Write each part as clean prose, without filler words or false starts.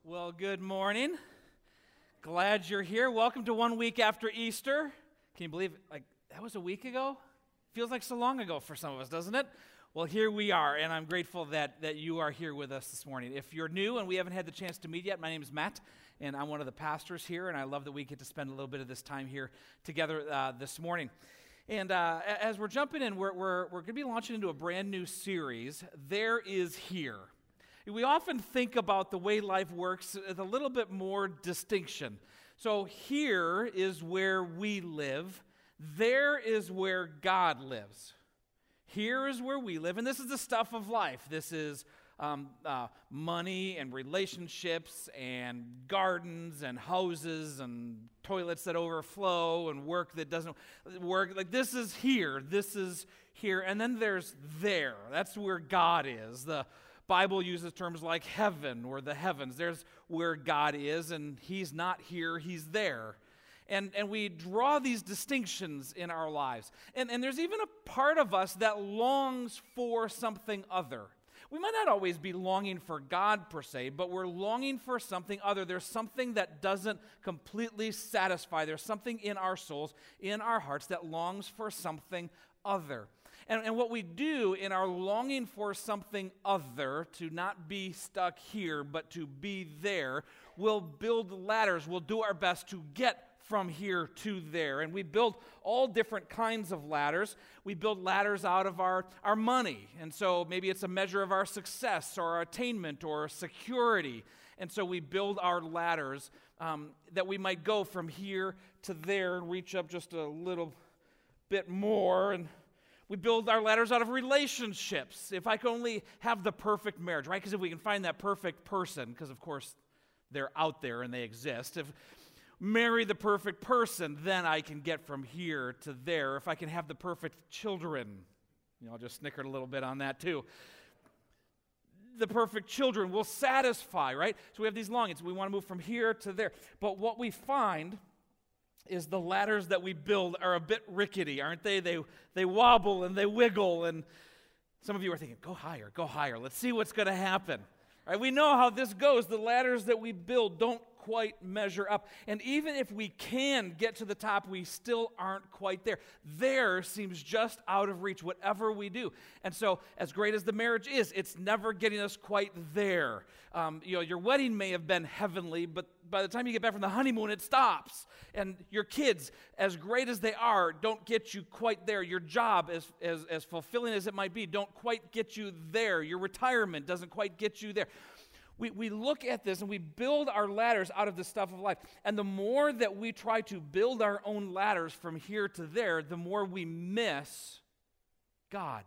Well, good morning. Glad you're here. Welcome to 1 week after Easter. Can you believe, that was a week ago? Feels like so long ago for some of us, doesn't it? Well, here we are, and I'm grateful that you are here with us this morning. If you're new and we haven't had the chance to meet yet, my name is Matt, and I'm one of the pastors here, and I love that we get to spend a little bit of this time here together this morning. And as we're jumping in, we're going to be launching into a brand new series, There Is Here. We often think about the way life works with a little bit more distinction. So here is where we live. There is where God lives. Here is where we live, and this is the stuff of life. This is money and relationships and gardens and houses and toilets that overflow and work that doesn't work. Like this is here, and then there's there. That's where God is. The Bible uses terms like heaven or the heavens. There's where God is, and He's not here, He's there. And we draw these distinctions in our lives. And there's even a part of us that longs for something other. We might not always be longing for God per se, but we're longing for something other. There's something that doesn't completely satisfy. There's something in our souls, in our hearts, that longs for something other. And what we do in our longing for something other, to not be stuck here, but to be there, we'll build ladders. We'll do our best to get from here to there. And we build all different kinds of ladders. We build ladders out of our money. And so maybe it's a measure of our success or our attainment or security. And so we build our ladders that we might go from here to there and reach up just a little bit more. And we build our ladders out of relationships. If I could only have the perfect marriage, right? Because if we can find that perfect person, because of course they're out there and they exist. If marry the perfect person, then I can get from here to there. If I can have the perfect children, I'll just snicker a little bit on that too. The perfect children will satisfy, right? So we have these longings. We want to move from here to there. But what we find is the ladders that we build are a bit rickety, aren't they? They wobble and they wiggle, and some of you are thinking, go higher, let's see what's going to happen. Right? We know how this goes. The ladders that we build don't quite measure up. And even if we can get to the top, we still aren't quite there. There seems just out of reach, whatever we do. And so, as great as the marriage is, it's never getting us quite there. Your wedding may have been heavenly, but by the time you get back from the honeymoon, it stops. And your kids, as great as they are, don't get you quite there. Your job, as fulfilling as it might be, don't quite get you there. Your retirement doesn't quite get you there. We look at this and we build our ladders out of the stuff of life. And the more that we try to build our own ladders from here to there, the more we miss God.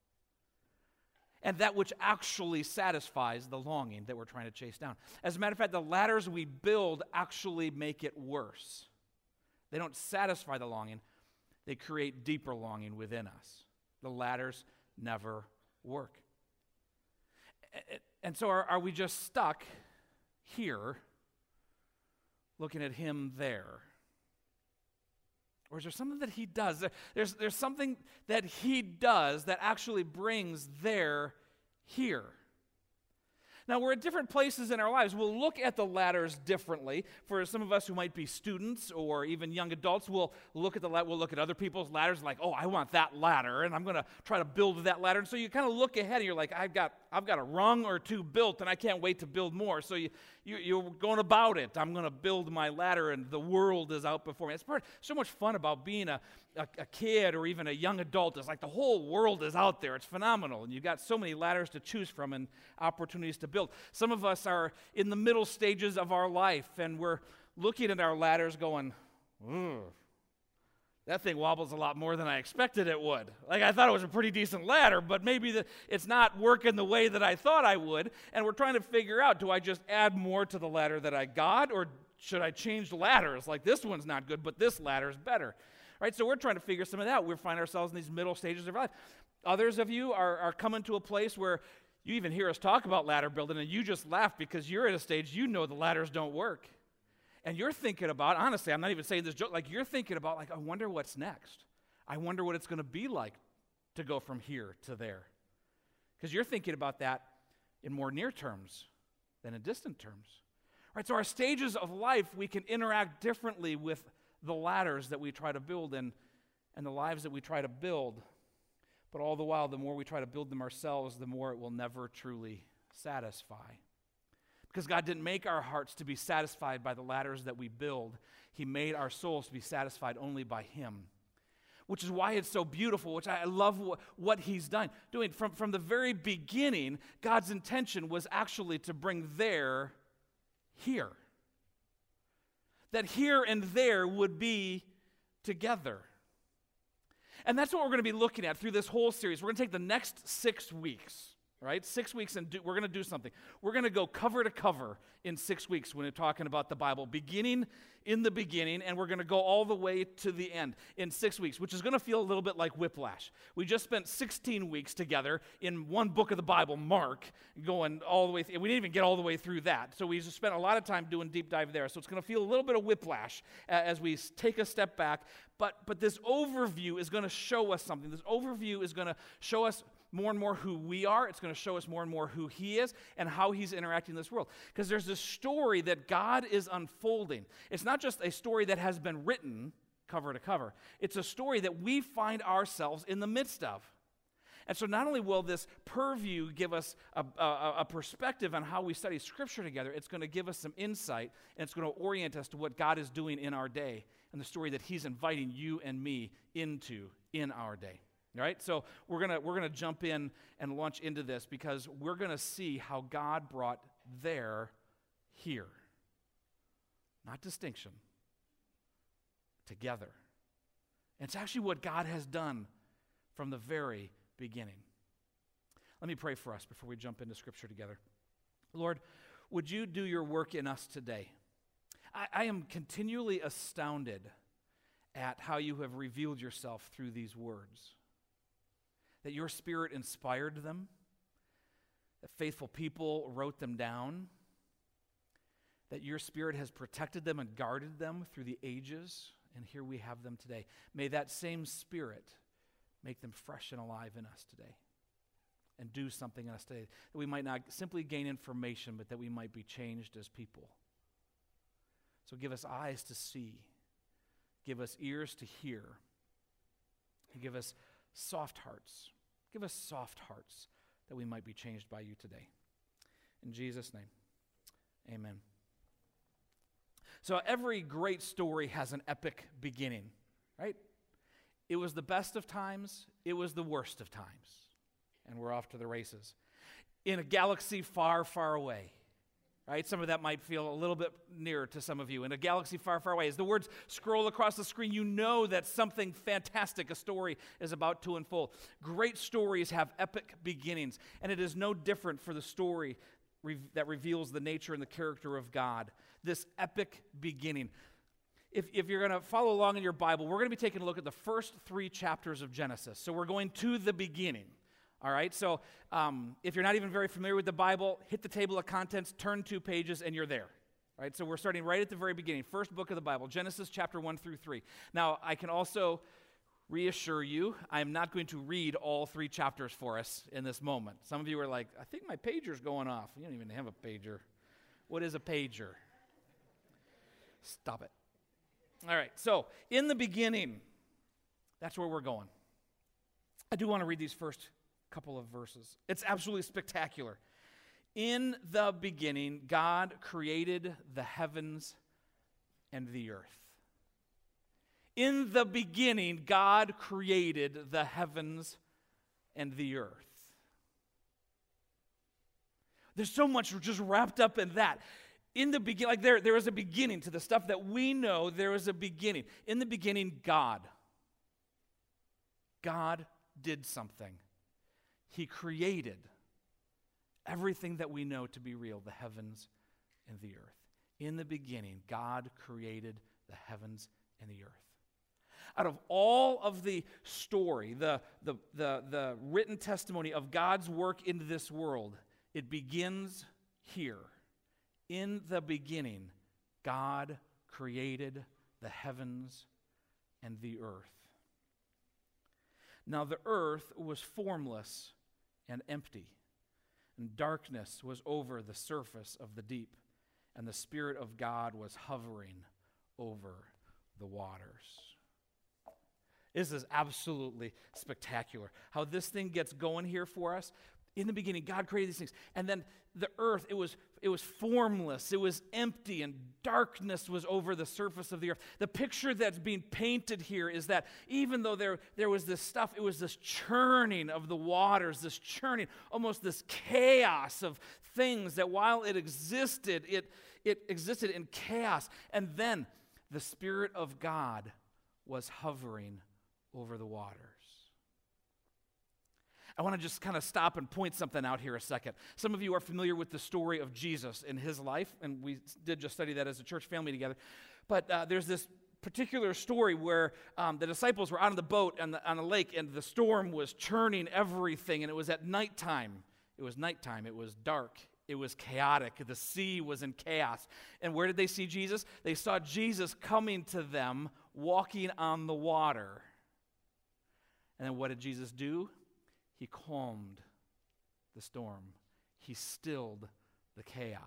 And that which actually satisfies the longing that we're trying to chase down. As a matter of fact, the ladders we build actually make it worse. They don't satisfy the longing. They create deeper longing within us. The ladders never work. And so are we just stuck here looking at Him there? Or is there something that He does? There's something that He does that actually brings there here. Now, we're at different places in our lives. We'll look at the ladders differently. For some of us who might be students or even young adults, we'll look at other people's ladders like, oh, I want that ladder, and I'm going to try to build that ladder. And so you kind of look ahead, and you're like, I've got a rung or two built, and I can't wait to build more. So you're going about it. I'm going to build my ladder, and the world is out before me. It's so much fun about being a kid or even a young adult. It's like the whole world is out there. It's phenomenal, and you've got so many ladders to choose from and opportunities to build. Some of us are in the middle stages of our life, and we're looking at our ladders going, that thing wobbles a lot more than I expected it would. Like, I thought it was a pretty decent ladder, but maybe it's not working the way that I thought I would, and we're trying to figure out, do I just add more to the ladder that I got, or should I change ladders? Like, this one's not good, but this ladder is better. Right, so we're trying to figure some of that out. We find ourselves in these middle stages of our life. Others of you are coming to a place where you even hear us talk about ladder building, and you just laugh because you're at a stage you know the ladders don't work. And you're thinking about, honestly, I'm not even saying this joke, like you're thinking about, like, I wonder what's next. I wonder what it's going to be like to go from here to there. Because you're thinking about that in more near terms than in distant terms. Right? So our stages of life, we can interact differently with the ladders that we try to build and the lives that we try to build. But all the while, the more we try to build them ourselves, the more it will never truly satisfy. Because God didn't make our hearts to be satisfied by the ladders that we build. He made our souls to be satisfied only by Him. Which is why it's so beautiful, which I love what He's doing. From the very beginning, God's intention was actually to bring there, here. That here and there would be together. And that's what we're going to be looking at through this whole series. We're going to take the next 6 weeks, right? 6 weeks, and we're going to do something. We're going to go cover to cover in 6 weeks when we're talking about the Bible, beginning in the beginning, and we're going to go all the way to the end in 6 weeks, which is going to feel a little bit like whiplash. We just spent 16 weeks together in one book of the Bible, Mark, going all the way through. We didn't even get all the way through that. So we just spent a lot of time doing deep dive there. So it's going to feel a little bit of whiplash as we take a step back. But this overview is going to show us something. This overview is going to show us more and more who we are. It's going to show us more and more who He is and how He's interacting in this world. Because there's this story that God is unfolding. It's not just a story that has been written cover to cover. It's a story that we find ourselves in the midst of. And so not only will this purview give us a perspective on how we study Scripture together, it's going to give us some insight, and it's going to orient us to what God is doing in our day and the story that He's inviting you and me into in our day. All right? So we're gonna jump in and launch into this because we're going to see how God brought there here. Not distinction. Together. And it's actually what God has done from the very beginning. Let me pray for us before we jump into Scripture together. Lord, would you do your work in us today? I am continually astounded at how you have revealed yourself through these words. That your Spirit inspired them, that faithful people wrote them down, that your Spirit has protected them and guarded them through the ages, and here we have them today. May that same Spirit make them fresh and alive in us today and do something in us today, that we might not simply gain information, but that we might be changed as people. So give us eyes to see, give us ears to hear, and give us soft hearts. Give us soft hearts that we might be changed by you today. In Jesus' name, amen. So every great story has an epic beginning, right? It was the best of times, it was the worst of times, and we're off to the races. In a galaxy far, far away, right? Some of that might feel a little bit nearer to some of you. In a galaxy far, far away, as the words scroll across the screen, you know that something fantastic, a story, is about to unfold. Great stories have epic beginnings, and it is no different for the story that reveals the nature and the character of God. This epic beginning. If you're going to follow along in your Bible, we're going to be taking a look at the first 3 chapters of Genesis. So we're going to the beginning. All right, so if you're not even very familiar with the Bible, hit the table of contents, turn 2 pages, and you're there. All right, so we're starting right at the very beginning, first book of the Bible, Genesis chapter 1 through 3. Now, I can also reassure you, I am not going to read all 3 chapters for us in this moment. Some of you are like, I think my pager's going off. You don't even have a pager. What is a pager? Stop it. All right, so in the beginning, that's where we're going. I do want to read these first couple of verses. It's absolutely spectacular. In the beginning, God created the heavens and the earth. In the beginning, God created the heavens and the earth. There's so much just wrapped up in that. In the beginning, like there is a beginning to the stuff that we know. There is a beginning. In the beginning, God did something. He created everything that we know to be real, the heavens and the earth. In the beginning, God created the heavens and the earth. Out of all of the story, the written testimony of God's work in this world, it begins here. In the beginning, God created the heavens and the earth. Now the earth was formless and empty, and darkness was over the surface of the deep, and the Spirit of God was hovering over the waters. This is absolutely spectacular. How this thing gets going here for us. In the beginning, God created these things. And then the earth, it was formless. It was empty, and darkness was over the surface of the earth. The picture that's being painted here is that even though there was this stuff, it was this churning of the waters, this churning, almost this chaos of things that while it existed in chaos. And then the Spirit of God was hovering over the waters. I want to just kind of stop and point something out here a second. Some of you are familiar with the story of Jesus in his life, and we did just study that as a church family together. But there's this particular story where the disciples were out on the boat on a lake, and the storm was churning everything, and it was at nighttime. It was nighttime. It was dark. It was chaotic. The sea was in chaos. And where did they see Jesus? They saw Jesus coming to them, walking on the water. And then what did Jesus do? He calmed the storm. He stilled the chaos.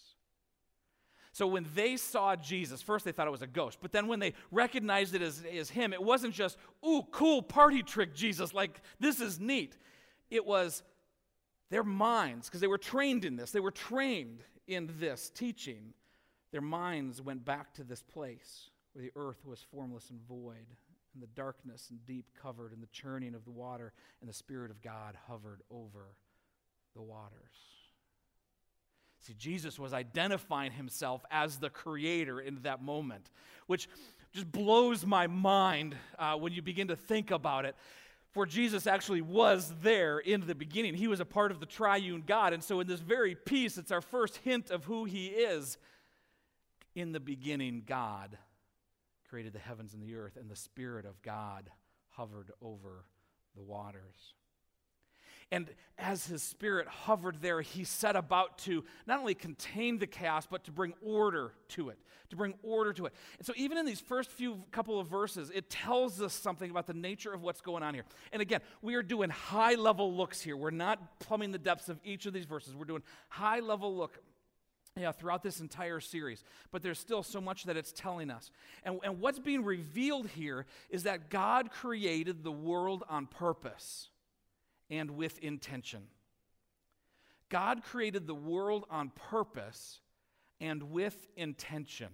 So when they saw Jesus, first they thought it was a ghost, but then when they recognized it as him, it wasn't just, ooh, cool party trick Jesus, like this is neat. It was their minds, because they were trained in this. They were trained in this teaching. Their minds went back to this place where the earth was formless and void, and the darkness and deep covered, and the churning of the water, and the Spirit of God hovered over the waters. See, Jesus was identifying himself as the creator in that moment, which just blows my mind when you begin to think about it. For Jesus actually was there in the beginning. He was a part of the triune God, and so in this very piece, it's our first hint of who he is. In the beginning, God created the heavens and the earth, and the Spirit of God hovered over the waters. And as his Spirit hovered there, he set about to not only contain the chaos, but to bring order to it. And so even in these first couple of verses, it tells us something about the nature of what's going on here. And again, we are doing high-level looks here. We're not plumbing the depths of each of these verses. We're doing high-level look throughout this entire series. But there's still so much that it's telling us. And what's being revealed here is that God created the world on purpose and with intention. God created the world on purpose and with intention.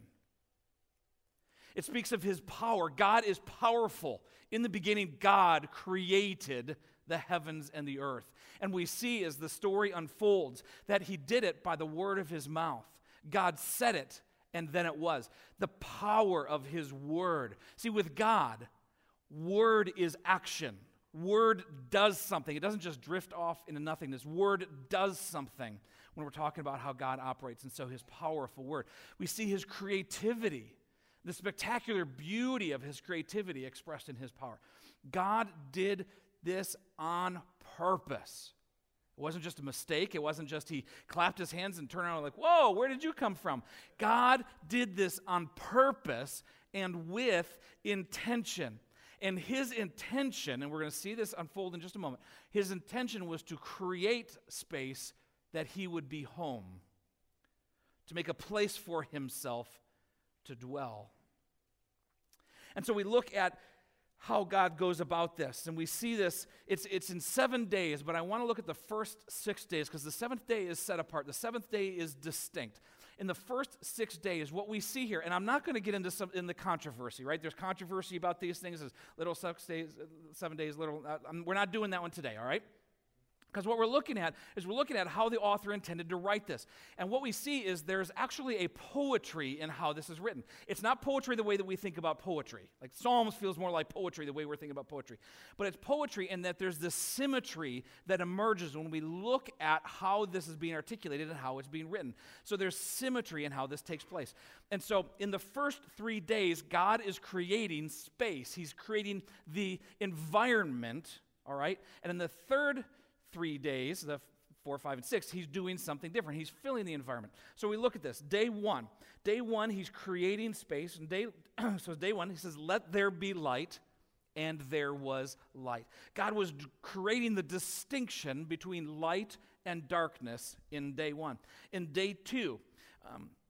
It speaks of his power. God is powerful. In the beginning, God created the heavens and the earth. And we see as the story unfolds that he did it by the word of his mouth. God said it, and then it was. The power of his word. See, with God, word is action. Word does something. It doesn't just drift off into nothingness. Word does something when we're talking about how God operates, and so his powerful word. We see his creativity, the spectacular beauty of his creativity expressed in his power. God did this on purpose. It wasn't just a mistake. It wasn't just he clapped his hands and turned around like, whoa, where did you come from? God did this on purpose and with intention. And his intention, and we're going to see this unfold in just a moment, his intention was to create space that he would be home, to make a place for himself to dwell. And so we look at how God goes about this, and we see this, it's in 7 days, but I want to look at the first 6 days, because the seventh day is set apart. The seventh day is distinct. In the first 6 days, what we see here, and I'm not going to get into in the controversy, right? There's controversy about these things, as little 6 days, 7 days, little. We're not doing that one today, all right? Because what we're looking at is how the author intended to write this. And what we see is there's actually a poetry in how this is written. It's not poetry the way that we think about poetry. Like Psalms feels more like poetry the way we're thinking about poetry. But it's poetry in that there's this symmetry that emerges when we look at how this is being articulated and how it's being written. So there's symmetry in how this takes place. And so in the first 3 days, God is creating space. He's creating the environment, all right? And in the third 3 days, the 4, 5, and 6, he's doing something different. He's filling the environment. So we look at this. Day one, he's creating space. And day one, he says, let there be light, and there was light. God was creating the distinction between light and darkness in day one. In day two,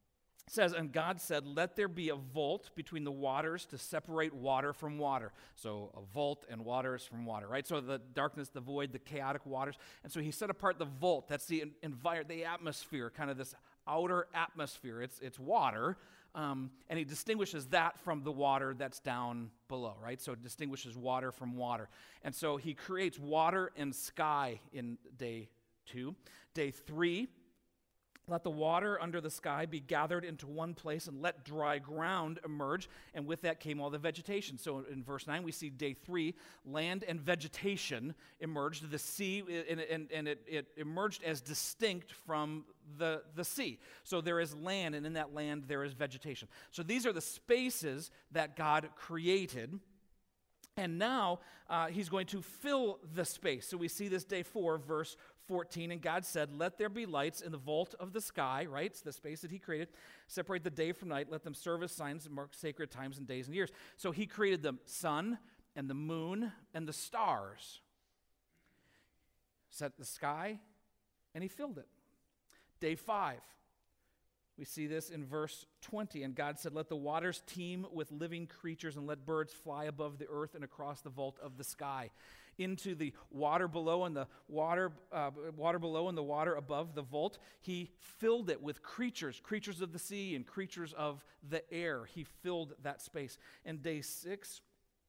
It says, and God said, let there be a vault between the waters to separate water from water. So a vault and waters from water, right? So the darkness, the void, the chaotic waters. And so he set apart the vault. That's the the atmosphere, kind of this outer atmosphere. It's water. And he distinguishes that from the water that's down below, right? So it distinguishes water from water. And so he creates water and sky in day 2. Day 3, let the water under the sky be gathered into one place and let dry ground emerge. And with that came all the vegetation. So in verse 9, we see day 3, land and vegetation emerged. The sea, and it emerged as distinct from the sea. So there is land, and in that land there is vegetation. So these are the spaces that God created. And now he's going to fill the space. So we see this day 4, verse 14, and God said, let there be lights in the vault of the sky, right? It's the space that he created. Separate the day from night. Let them serve as signs and mark sacred times and days and years. So he created the sun and the moon and the stars. Set the sky, and he filled it. Day 5. We see this in verse 20. And God said, let the waters teem with living creatures and let birds fly above the earth and across the vault of the sky. Into the water below and the water below and the water above the vault, he filled it with creatures of the sea and creatures of the air. He filled that space. And day 6,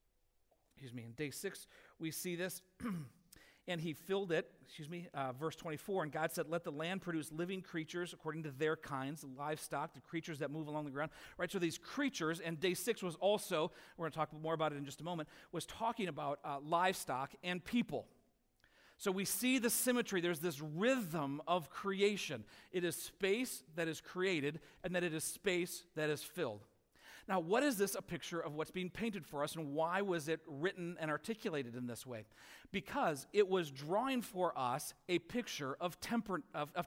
we see this. And he filled it, verse 24, and God said, let the land produce living creatures according to their kinds, the livestock, the creatures that move along the ground. Right, so these creatures, and day 6 was also, we're going to talk more about it in just a moment, was talking about livestock and people. So we see the symmetry. There's this rhythm of creation. It is space that is created, and that it is space that is filled. Now, what is this a picture of what's being painted for us, and why was it written and articulated in this way? Because it was drawing for us a picture of temple,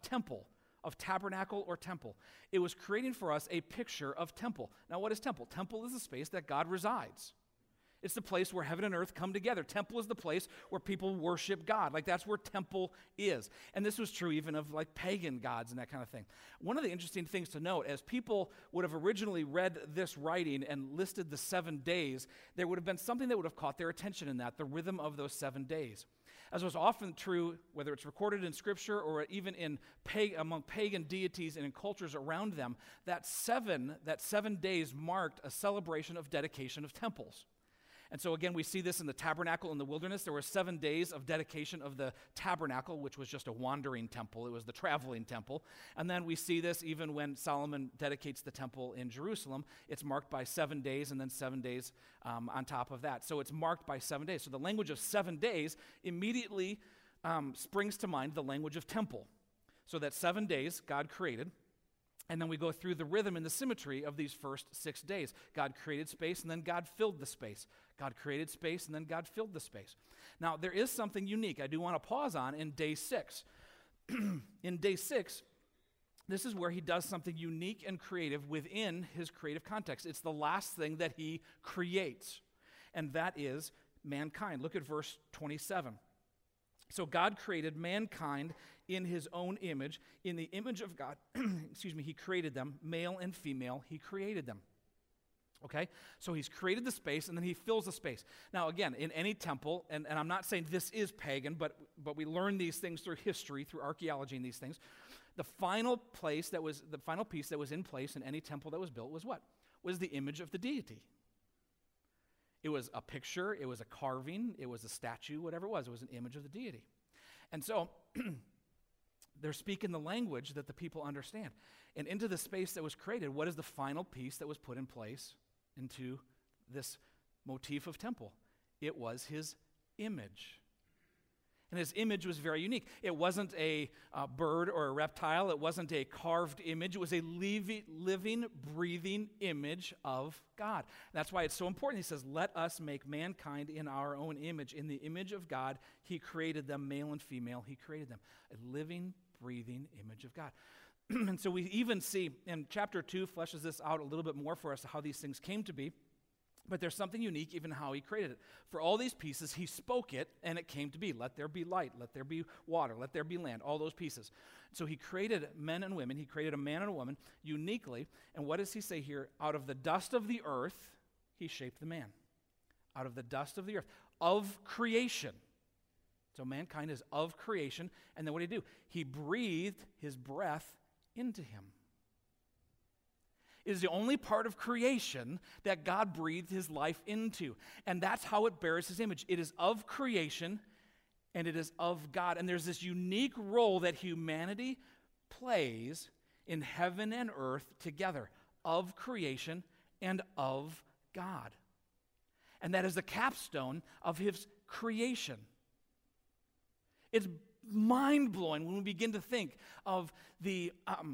of tabernacle or temple. It was creating for us a picture of temple. Now, what is temple? Temple is a space that God resides. It's the place where heaven and earth come together. Temple is the place where people worship God. Like, that's where temple is. And this was true even of like pagan gods and that kind of thing. One of the interesting things to note, as people would have originally read this writing and listed the 7 days, there would have been something that would have caught their attention in that, the rhythm of those 7 days. As was often true, whether it's recorded in Scripture or even among pagan deities and in cultures around them, that 7 days marked a celebration of dedication of temples. And so again, we see this in the tabernacle in the wilderness. There were 7 days of dedication of the tabernacle, which was just a wandering temple. It was the traveling temple. And then we see this even when Solomon dedicates the temple in Jerusalem. It's marked by 7 days and then 7 days on top of that. So it's marked by 7 days. So the language of 7 days immediately springs to mind the language of temple. So that 7 days God created. And then we go through the rhythm and the symmetry of these first 6 days. God created space, and then God filled the space. God created space, and then God filled the space. Now, there is something unique I do want to pause on in day 6. In day 6, this is where he does something unique and creative within his creative context. It's the last thing that he creates, and that is mankind. Look at verse 27. So God created mankind in his own image. In the image of God, he created them, male and female, he created them. Okay? So he's created the space, and then he fills the space. Now, again, in any temple, and I'm not saying this is pagan, but we learn these things through history, through archaeology and these things. The final piece that was in place in any temple that was built was what? Was the image of the deity. It was a picture, it was a carving, it was a statue, whatever it was an image of the deity. And so they're speaking the language that the people understand. And into the space that was created, what is the final piece that was put in place into this motif of temple? It was his image. And his image was very unique. It wasn't a bird or a reptile. It wasn't a carved image. It was a living, breathing image of God. And that's why it's so important. He says, let us make mankind in our own image. In the image of God, he created them, male and female. He created them. A living, breathing image of God. And so we even see, in chapter 2 fleshes this out a little bit more for us, how these things came to be. But there's something unique even how he created it. For all these pieces, he spoke it, and it came to be. Let there be light, let there be water, let there be land, all those pieces. So he created men and women. He created a man and a woman uniquely. And what does he say here? Out of the dust of the earth, he shaped the man. Out of the dust of the earth, of creation. So mankind is of creation. And then what did he do? He breathed his breath into him. It is the only part of creation that God breathed his life into. And that's how it bears his image. It is of creation and it is of God. And there's this unique role that humanity plays in heaven and earth together, of creation and of God. And that is the capstone of his creation. It's mind-blowing when we begin to think of the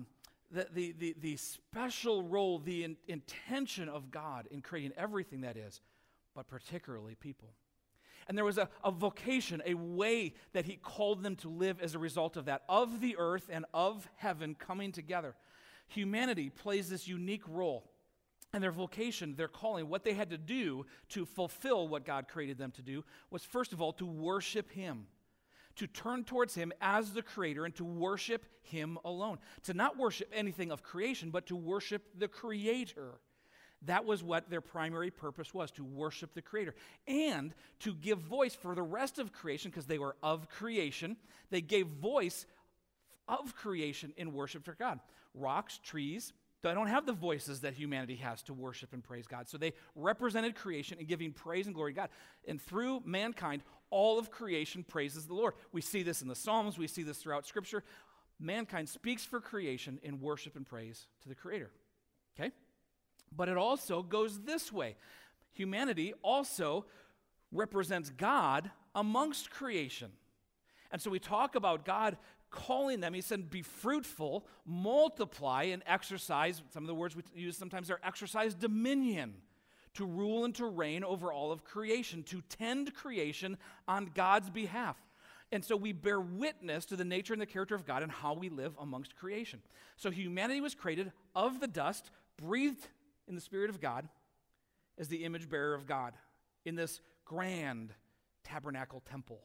special role, the intention of God in creating everything that is, but particularly people. And there was a vocation, a way that he called them to live as a result of that, of the earth and of heaven coming together. Humanity plays this unique role. And their vocation, their calling, what they had to do to fulfill what God created them to do was, first of all, to worship him. To turn towards him as the creator and to worship him alone. To not worship anything of creation, but to worship the creator. That was what their primary purpose was, to worship the creator. And to give voice for the rest of creation, because they were of creation. They gave voice of creation in worship for God. Rocks, trees, they don't have the voices that humanity has to worship and praise God. So they represented creation in giving praise and glory to God. And through mankind, all of creation praises the Lord. We see this in the Psalms. We see this throughout Scripture. Mankind speaks for creation in worship and praise to the Creator. Okay? But it also goes this way. Humanity also represents God amongst creation. And so we talk about God calling them. He said, be fruitful, multiply, and exercise. Some of the words we use sometimes are exercise dominion, to rule and to reign over all of creation, to tend creation on God's behalf. And so we bear witness to the nature and the character of God and how we live amongst creation. So humanity was created of the dust, breathed in the Spirit of God as the image bearer of God in this grand tabernacle temple.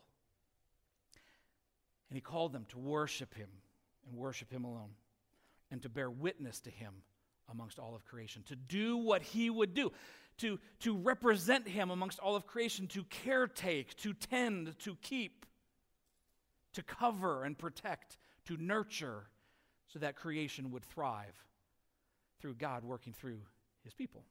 And he called them to worship him and worship him alone and to bear witness to him amongst all of creation, to do what he would do, to represent him amongst all of creation, to caretake, to tend, to keep, to cover and protect, to nurture, so that creation would thrive through God working through his people.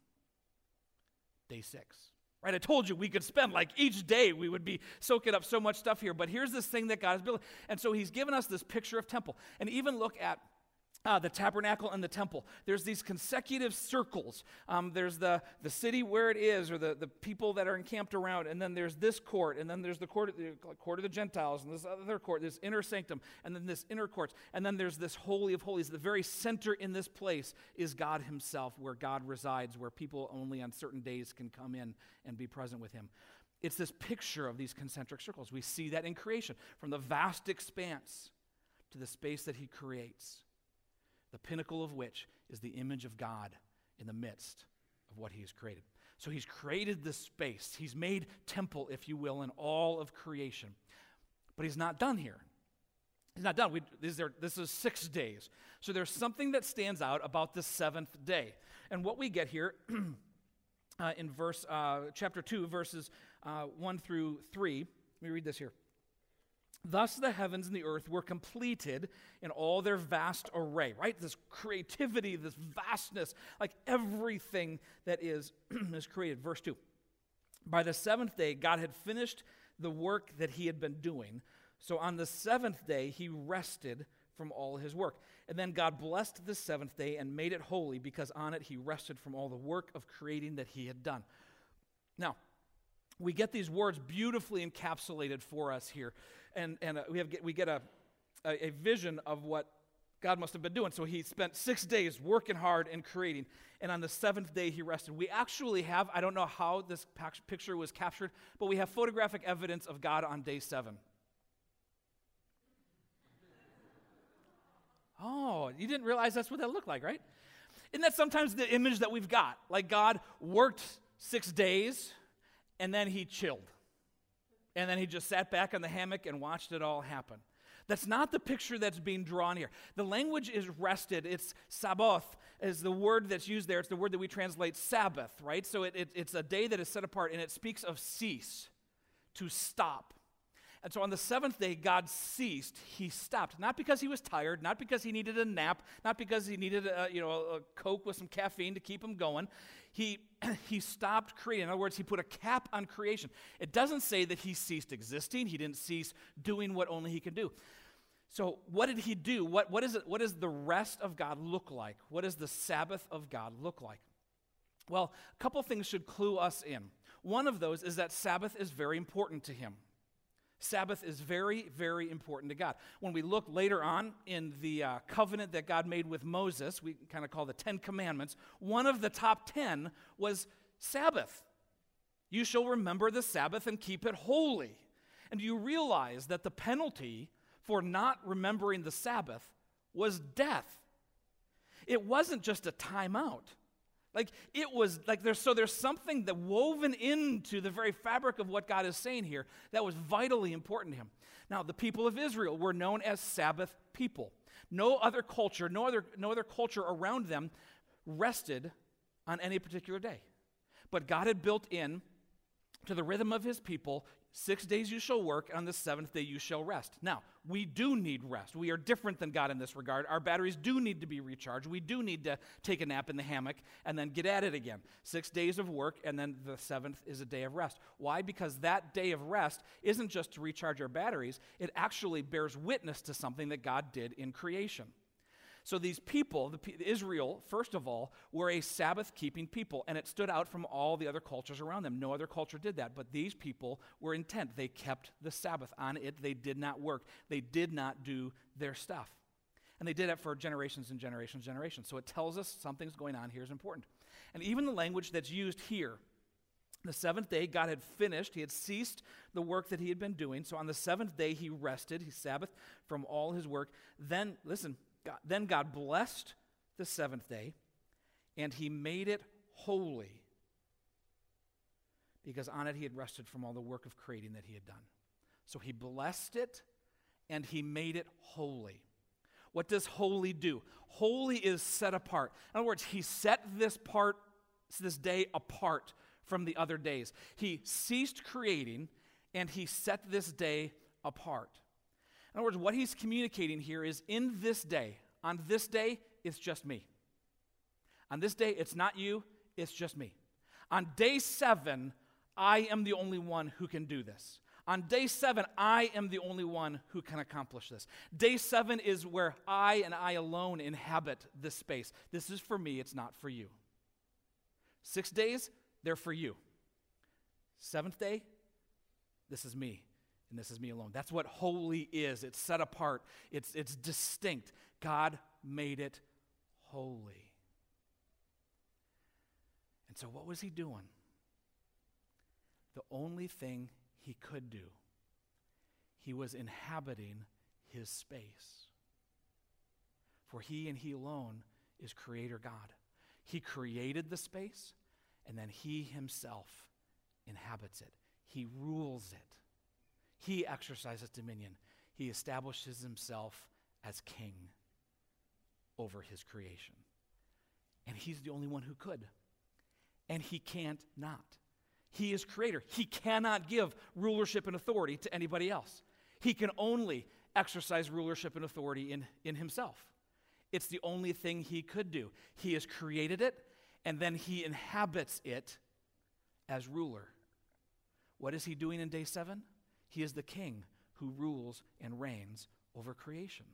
Day 6. Right, I told you we could spend like each day we would be soaking up so much stuff here, but here's this thing that God has built. And so he's given us this picture of temple. And even look at the tabernacle and the temple. There's these consecutive circles. There's the city where it is, or the people that are encamped around, and then there's this court, and then there's the court of the Gentiles, and this other court, this inner sanctum, and then this inner court, and then there's this Holy of Holies. The very center in this place is God himself, where God resides, where people only on certain days can come in and be present with him. It's this picture of these concentric circles. We see that in creation, from the vast expanse to the space that he creates, the pinnacle of which is the image of God in the midst of what he has created. So he's created this space. He's made temple, if you will, in all of creation. But he's not done here. He's not done. This is 6 days. So there's something that stands out about the 7th day. And what we get here in chapter 2, verses 1 through 3, let me read this here. Thus the heavens and the earth were completed in all their vast array, right? This creativity, this vastness, like everything that is created. Verse 2. By the 7th day, God had finished the work that he had been doing. So on the 7th day, he rested from all his work. And then God blessed the 7th day and made it holy, because on it he rested from all the work of creating that he had done. Now, we get these words beautifully encapsulated for us here. And we get a vision of what God must have been doing. So he spent 6 days working hard and creating, and on the 7th day he rested. We actually have, I don't know how this picture was captured, but we have photographic evidence of God on day 7. Oh, you didn't realize that's what that looked like, right? Isn't that sometimes the image that we've got? Like God worked 6 days, and then he chilled. And then he just sat back in the hammock and watched it all happen. That's not the picture that's being drawn here. The language is rested. It's sabbath is the word that's used there. It's the word that we translate Sabbath, right? So it's a day that is set apart, and it speaks of cease, to stop. And so on the seventh day, God ceased. He stopped. Not because he was tired, not because he needed a nap, not because he needed a Coke with some caffeine to keep him going. He stopped creating. In other words, he put a cap on creation. It doesn't say that he ceased existing. He didn't cease doing what only he could do. So what did he do? What does the rest of God look like? What does the Sabbath of God look like? Well, a couple things should clue us in. One of those is that Sabbath is very important to him. Sabbath is very, very important to God. When we look later on in the covenant that God made with Moses, we kind of call the 10 Commandments, one of the top 10 was Sabbath. You shall remember the Sabbath and keep it holy. And do you realize that the penalty for not remembering the Sabbath was death? It wasn't just a timeout. There's something that woven into the very fabric of what God is saying here that was vitally important to him. Now, the people of Israel were known as Sabbath people. No other culture around them rested on any particular day. But God had built in to the rhythm of his people, 6 days you shall work, and on the seventh day you shall rest. Now, we do need rest. We are different than God in this regard. Our batteries do need to be recharged. We do need to take a nap in the hammock and then get at it again. 6 days of work, and then the seventh is a day of rest. Why? Because that day of rest isn't just to recharge our batteries. It actually bears witness to something that God did in creation. So these people, Israel, first of all, were a Sabbath-keeping people, and it stood out from all the other cultures around them. No other culture did that, but these people were intent. They kept the Sabbath. On it, they did not work. They did not do their stuff. And they did it for generations and generations and generations. So it tells us something's going on here is important. And even the language that's used here, the seventh day, God had finished. He had ceased the work that he had been doing. So on the seventh day, he rested. He Sabbathed from all his work. Then, listen, Then God blessed the seventh day, and he made it holy, because on it he had rested from all the work of creating that he had done. So he blessed it, and he made it holy. What does holy do? Holy is set apart. In other words, he set this day apart from the other days. He ceased creating, and he set this day apart. In other words, what he's communicating here is in this day, on this day, it's just me. On this day, it's not you, it's just me. On day 7, I am the only one who can do this. On day 7, I am the only one who can accomplish this. Day 7 is where I and I alone inhabit this space. This is for me, it's not for you. 6 days, they're for you. 7th day, this is me. And this is me alone. That's what holy is. It's set apart. It's distinct. God made it holy. And so what was he doing? The only thing he could do. He was inhabiting his space. For he and he alone is Creator God. He created the space, and then he himself inhabits it. He rules it. He exercises dominion. He establishes himself as king over his creation. And he's the only one who could. And he can't not. He is creator. He cannot give rulership and authority to anybody else. He can only exercise rulership and authority in himself. It's the only thing he could do. He has created it, and then he inhabits it as ruler. What is he doing in day 7? He is the king who rules and reigns over creation.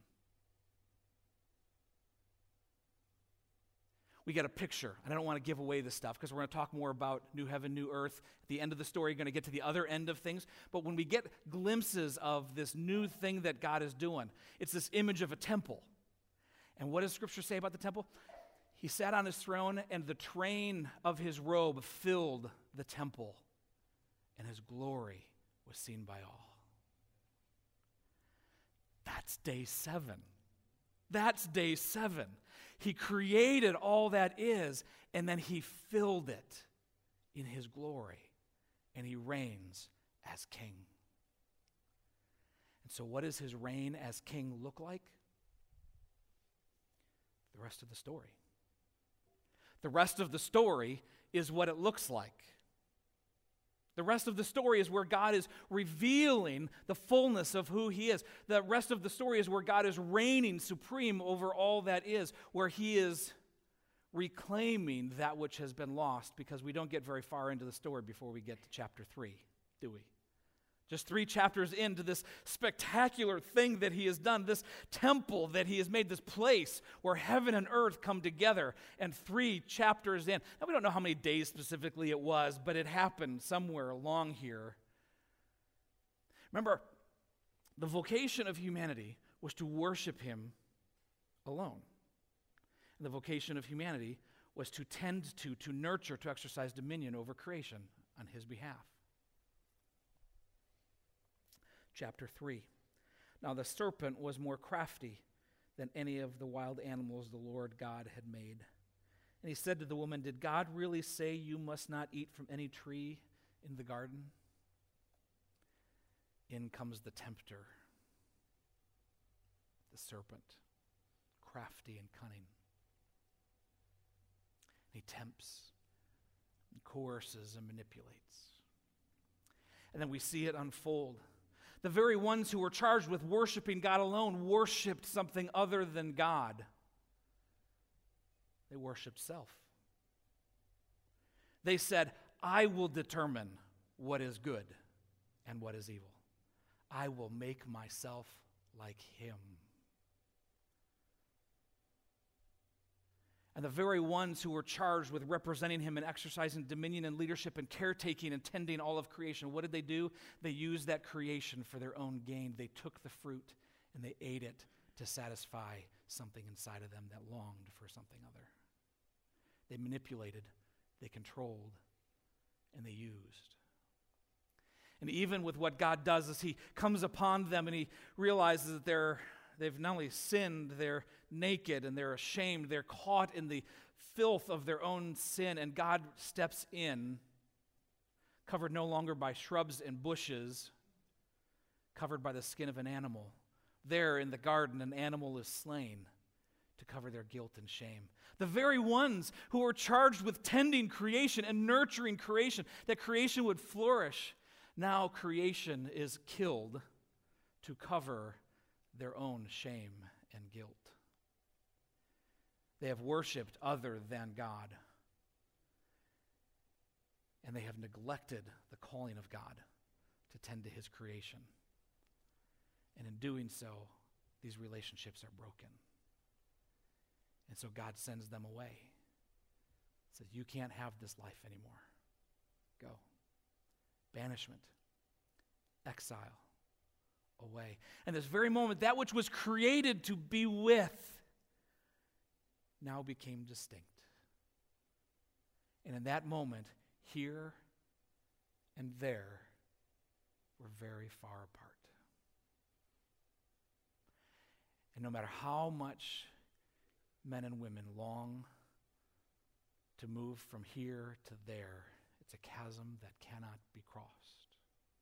We get a picture, and I don't want to give away this stuff because we're going to talk more about new heaven, new earth. At the end of the story, we're going to get to the other end of things. But when we get glimpses of this new thing that God is doing, it's this image of a temple. And what does Scripture say about the temple? He sat on his throne, and the train of his robe filled the temple, and his glory was seen by all. That's day 7. That's day 7. He created all that is, and then he filled it in his glory, and he reigns as king. And so what does his reign as king look like? The rest of the story. The rest of the story is what it looks like. The rest of the story is where God is revealing the fullness of who he is. The rest of the story is where God is reigning supreme over all that is, where he is reclaiming that which has been lost, because we don't get very far into the story before we get to chapter 3, do we? Just 3 chapters into this spectacular thing that he has done, this temple that he has made, this place where heaven and earth come together, and 3 chapters in. Now, we don't know how many days specifically it was, but it happened somewhere along here. Remember, the vocation of humanity was to worship him alone. And the vocation of humanity was to tend to nurture, to exercise dominion over creation on his behalf. Chapter 3. Now the serpent was more crafty than any of the wild animals the Lord God had made. And he said to the woman, "Did God really say you must not eat from any tree in the garden?" In comes the tempter, the serpent, crafty and cunning. He tempts, and coerces, and manipulates. And then we see it unfold. The very ones who were charged with worshiping God alone worshiped something other than God. They worshiped self. They said, "I will determine what is good and what is evil. I will make myself like him." And the very ones who were charged with representing him and exercising dominion and leadership and caretaking and tending all of creation, what did they do? They used that creation for their own gain. They took the fruit and they ate it to satisfy something inside of them that longed for something other. They manipulated, they controlled, and they used. And even with what God does as he comes upon them and he realizes that they've not only sinned, they're naked and they're ashamed. They're caught in the filth of their own sin, and God steps in, covered no longer by shrubs and bushes, covered by the skin of an animal. There in the garden, an animal is slain to cover their guilt and shame. The very ones who were charged with tending creation and nurturing creation, that creation would flourish, now creation is killed to cover their own shame and guilt. They have worshiped other than God. And they have neglected the calling of God to tend to his creation. And in doing so, these relationships are broken. And so God sends them away. Says, "You can't have this life anymore. Go." Banishment, exile, away. And this very moment, that which was created to be with now became distinct. And in that moment, here and there were very far apart. And no matter how much men and women long to move from here to there, it's a chasm that cannot be crossed.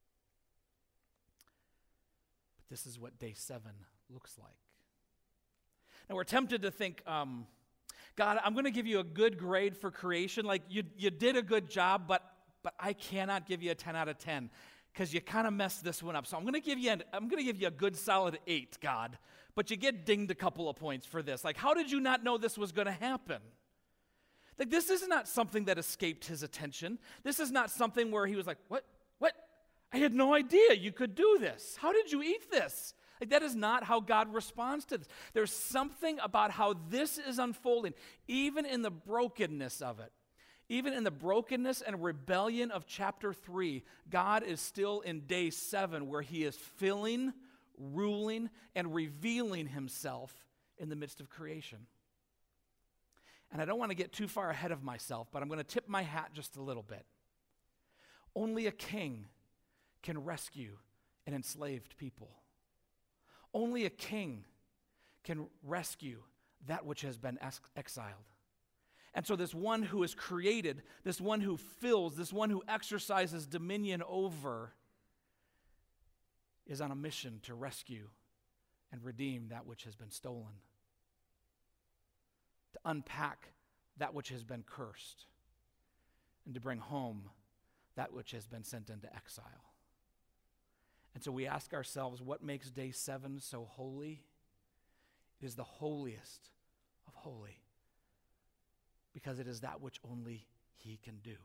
But this is what day 7 looks like. Now we're tempted to think, God, I'm going to give you a good grade for creation. Like you did a good job, but I cannot give you a 10 out of 10 because you kind of messed this one up. So I'm going to give you a good solid 8, God. But you get dinged a couple of points for this. Like, how did you not know this was going to happen? Like, this is not something that escaped his attention. This is not something where he was like, what? I had no idea you could do this. How did you eat this? Like, that is not how God responds to this. There's something about how this is unfolding, even in the brokenness of it. Even in the brokenness and rebellion of chapter 3, God is still in day 7 where he is filling, ruling, and revealing himself in the midst of creation. And I don't want to get too far ahead of myself, but I'm going to tip my hat just a little bit. Only a king can rescue an enslaved people. Only a king can rescue that which has been exiled. And so this one who is created, this one who fills, this one who exercises dominion over, is on a mission to rescue and redeem that which has been stolen, to unpack that which has been cursed, and to bring home that which has been sent into exile. And so we ask ourselves, what makes day 7 so holy? It is the holiest of holy, because it is that which only He can do.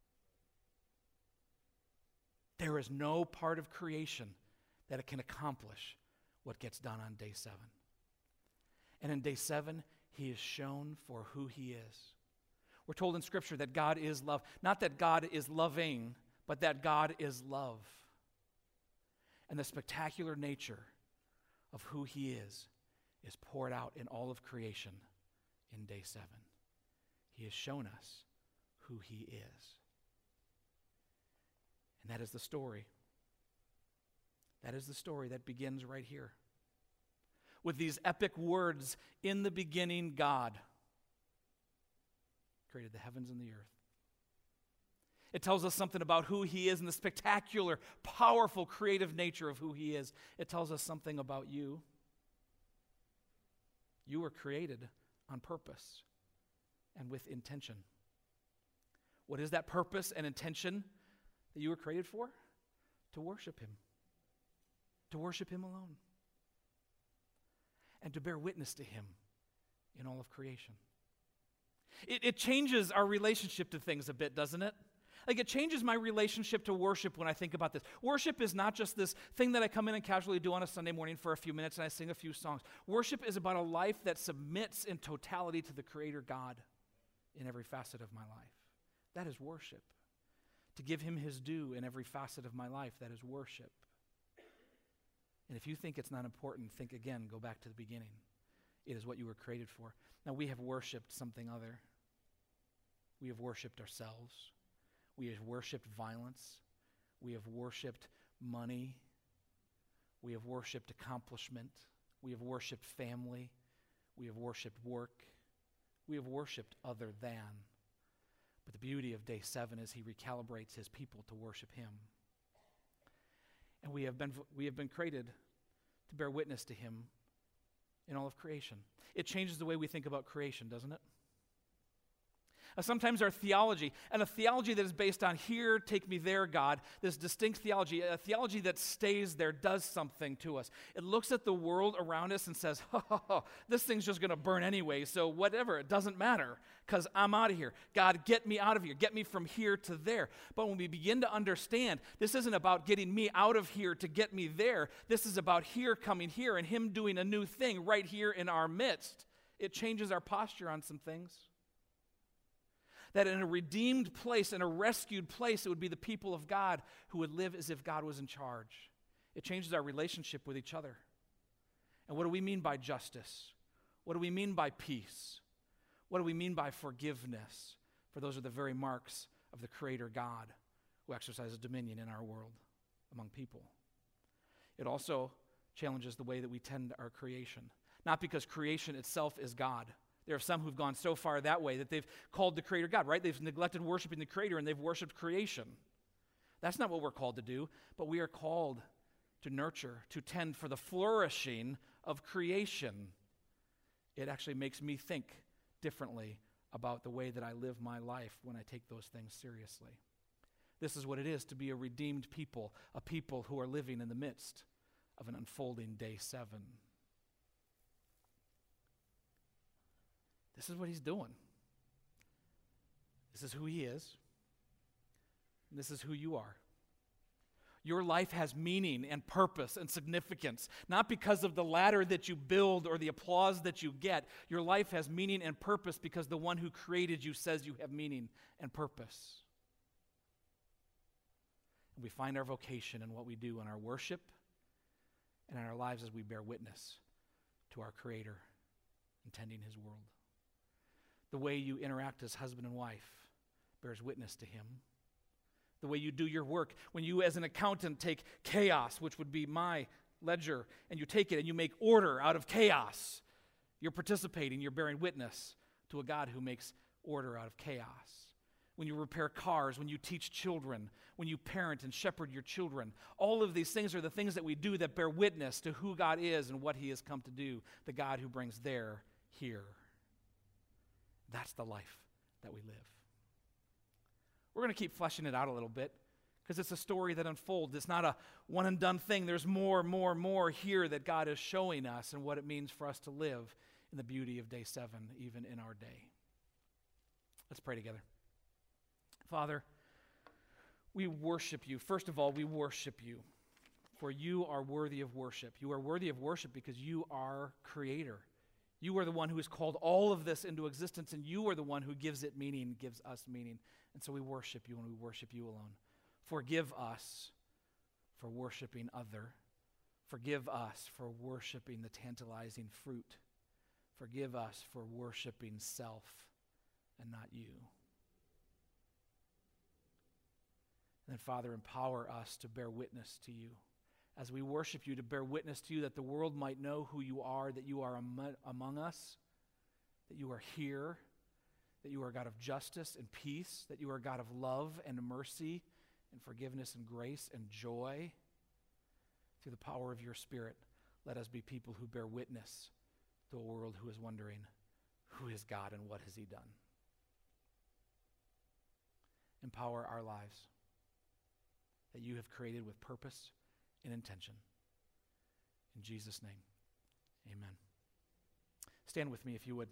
There is no part of creation that it can accomplish what gets done on day 7. And in day 7, He is shown for who He is. We're told in Scripture that God is love. Not that God is loving, but that God is love. And the spectacular nature of who He is poured out in all of creation in day 7. He has shown us who He is. And that is the story. That is the story that begins right here, with these epic words, "In the beginning, God created the heavens and the earth." It tells us something about who He is and the spectacular, powerful, creative nature of who He is. It tells us something about you. You were created on purpose and with intention. What is that purpose and intention that you were created for? To worship Him. To worship Him alone. And to bear witness to Him in all of creation. It changes our relationship to things a bit, doesn't it? Like, it changes my relationship to worship when I think about this. Worship is not just this thing that I come in and casually do on a Sunday morning for a few minutes and I sing a few songs. Worship is about a life that submits in totality to the Creator God in every facet of my life. That is worship. To give Him His due in every facet of my life, that is worship. And if you think it's not important, think again, go back to the beginning. It is what you were created for. Now, we have worshiped something other. We have worshiped ourselves. We have worshiped violence. We have worshiped money. We have worshiped accomplishment. We have worshiped family. We have worshiped work. We have worshiped other than. But the beauty of day 7 is He recalibrates His people to worship Him. And we have been created to bear witness to Him in all of creation. It changes the way we think about creation, doesn't it? Sometimes our theology, and a theology that is based on here, take me there, God, this distinct theology, a theology that stays there, does something to us. It looks at the world around us and says, this thing's just going to burn anyway, so whatever, it doesn't matter, because I'm out of here. God, get me out of here. Get me from here to there. But when we begin to understand, this isn't about getting me out of here to get me there. This is about here coming here and Him doing a new thing right here in our midst. It changes our posture on some things. That in a redeemed place, in a rescued place, it would be the people of God who would live as if God was in charge. It changes our relationship with each other. And what do we mean by justice? What do we mean by peace? What do we mean by forgiveness? For those are the very marks of the Creator God who exercises dominion in our world among people. It also challenges the way that we tend our creation. Not because creation itself is God. There are some who've gone so far that way that they've called the Creator God, right? They've neglected worshiping the Creator and they've worshiped creation. That's not what we're called to do, but we are called to nurture, to tend for the flourishing of creation. It actually makes me think differently about the way that I live my life when I take those things seriously. This is what it is to be a redeemed people, a people who are living in the midst of an unfolding day 7. This is what He's doing. This is who He is. And this is who you are. Your life has meaning and purpose and significance, not because of the ladder that you build or the applause that you get. Your life has meaning and purpose because the one who created you says you have meaning and purpose. And we find our vocation in what we do in our worship and in our lives as we bear witness to our Creator and tending His world. The way you interact as husband and wife bears witness to Him. The way you do your work, when you as an accountant take chaos, which would be my ledger, and you take it and you make order out of chaos, you're participating, you're bearing witness to a God who makes order out of chaos. When you repair cars, when you teach children, when you parent and shepherd your children. All of these things are the things that we do that bear witness to who God is and what he has come to do, the God who brings there, here. That's the life that we live. We're going to keep fleshing it out a little bit because it's a story that unfolds. It's not a one-and-done thing. There's more here that God is showing us and what it means for us to live in the beauty of day 7, even in our day. Let's pray together. Father, we worship you. First of all, we worship you, for you are worthy of worship. You are worthy of worship because you are creator. You are the one who has called all of this into existence, and you are the one who gives it meaning, gives us meaning. And so we worship you, and we worship you alone. Forgive us for worshiping other. Forgive us for worshiping the tantalizing fruit. Forgive us for worshiping self and not you. And then, Father, empower us to bear witness to you. As we worship you, to bear witness to you, that the world might know who you are, that you are among us, that you are here, that you are a God of justice and peace, that you are a God of love and mercy and forgiveness and grace and joy. Through the power of your Spirit, let us be people who bear witness to a world who is wondering, who is God and what has he done? Empower our lives that you have created with purpose and intention. In Jesus' name, amen. Stand with me if you would.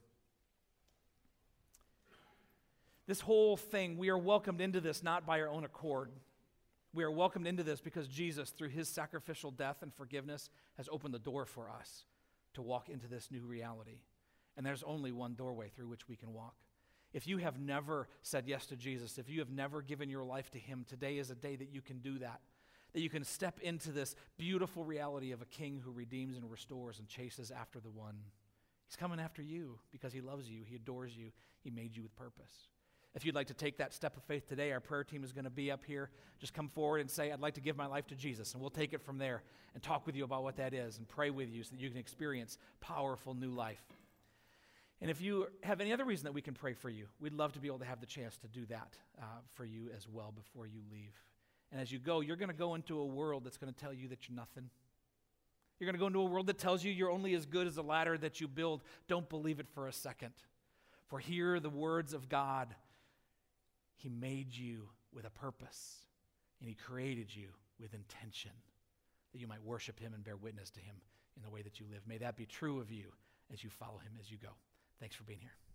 This whole thing, we are welcomed into this not by our own accord. We are welcomed into this because Jesus, through his sacrificial death and forgiveness, has opened the door for us to walk into this new reality. And there's only one doorway through which we can walk. If you have never said yes to Jesus, if you have never given your life to him, today is a day that you can do that you can step into this beautiful reality of a king who redeems and restores and chases after the one. He's coming after you because he loves you, he adores you, he made you with purpose. If you'd like to take that step of faith today, our prayer team is going to be up here. Just come forward and say, I'd like to give my life to Jesus, and we'll take it from there and talk with you about what that is and pray with you so that you can experience powerful new life. And if you have any other reason that we can pray for you, we'd love to be able to have the chance to do that for you as well before you leave. And as you go, you're going to go into a world that's going to tell you that you're nothing. You're going to go into a world that tells you you're only as good as the ladder that you build. Don't believe it for a second. For here are the words of God. He made you with a purpose, and he created you with intention, that you might worship him and bear witness to him in the way that you live. May that be true of you as you follow him as you go. Thanks for being here.